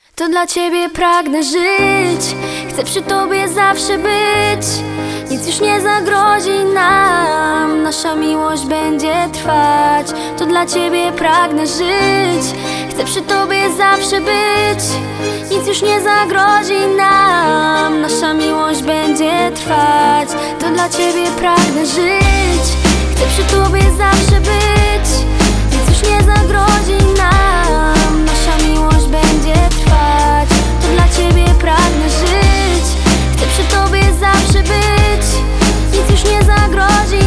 To dla ciebie pragnę żyć, chcę przy tobie zawsze być. Nic już nie zagrozi nam, nasza miłość będzie trwać. To dla ciebie pragnę żyć, chcę przy tobie zawsze być. Nic już nie zagrozi nam, nasza miłość będzie trwać. To dla ciebie pragnę żyć, chcę przy tobie zawsze być. Nic już nie zagrozi nam, nasza miłość będzie trwać. To dla ciebie pragnę żyć, chcę przy tobie zawsze być. Nic już nie zagrozi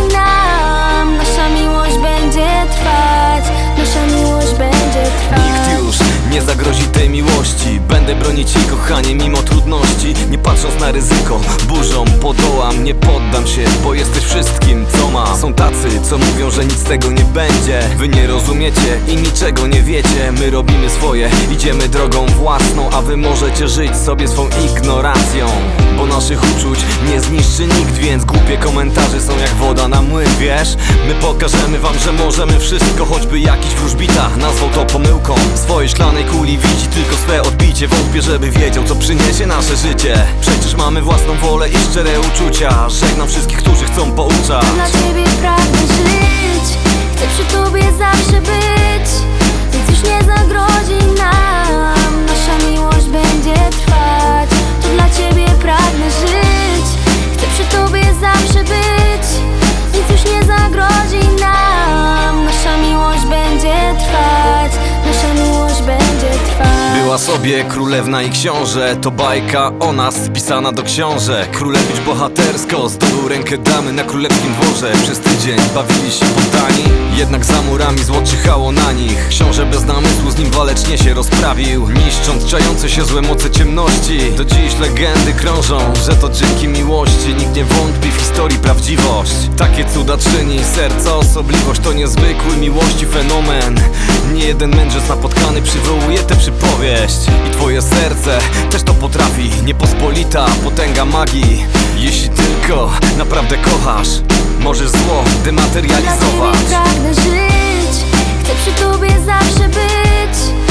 nam, nasza miłość będzie trwać. Nasza miłość będzie trwać. Nikt już nie zagrozi tej miłości. Będę bronić jej, kochanie, mimo trudności. Nie patrząc na ryzyko, burzą podołam. Nie poddam się, bo jesteś wszystkim, co ma. Są tacy, co mówią, że nic z tego nie będzie. Wy nie rozumiecie i niczego nie wiecie. My robimy swoje, idziemy drogą własną, a wy możecie żyć sobie swą ignorancją. Bo naszych uczuć nie zniszczy nikt, więc głupie komentarze są jak woda na młyn, wiesz? My pokażemy wam, że możemy wszystko, choćby jakiś wróżbita nazwał to pomyłką. W swojej szklanej kuli widzi tylko swe odbicie. Wątpię, żeby wiedział, co przyniesie nasze życie. Przecież mamy własną wolę i szczere uczucia. Żegnam wszystkich, którzy chcą pouczać. Dla ciebie pragnę żyć, chcę przy tobie zawsze być. Nic już nie zagrozi nam, nasza miłość będzie trwać. To dla ciebie pragnę żyć, chcę przy tobie zawsze być. Nic już nie zagrozi nam, nasza miłość będzie trwać. Nasza miłość będzie trwać. Była sobie królewna i książę. To bajka o nas pisana do książek. Królewicz bohatersko zdobył rękę damy na królewskim dworze. Przez tydzień bawili się poddani, jednak za murami zło czyhało na nich. Książę bez namysłu z nim walecznie się rozprawił, niszcząc czające się złe moce ciemności. Do dziś legendy krążą, że to dzięki miłości. Nikt nie wątpi w historii prawdziwość. Takie cuda czyni serca osobliwość. To niezwykły miłości fenomen. Nie jeden mędrzec napotkany przywołuje tę przypowieść. I twoje serce też to potrafi. Niepospolita potęga magii. Jeśli tylko naprawdę kochasz, możesz zło dematerializować. Dla ciebie pragnę żyć, chcę przy tobie zawsze być.